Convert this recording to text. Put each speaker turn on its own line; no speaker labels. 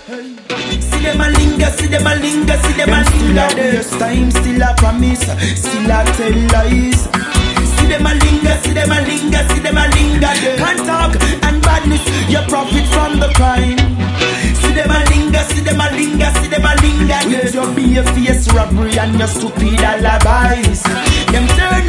See them a linger, see them a linger, see them a linger. There's time, still a promise, still a tell lies. See them a linger, see them a linger, see them a linger. Can't talk and badness, you profit from the crime. See them a linger, see them a linger, see them a linger. With your bare face robbery and your stupid alibis. Them turn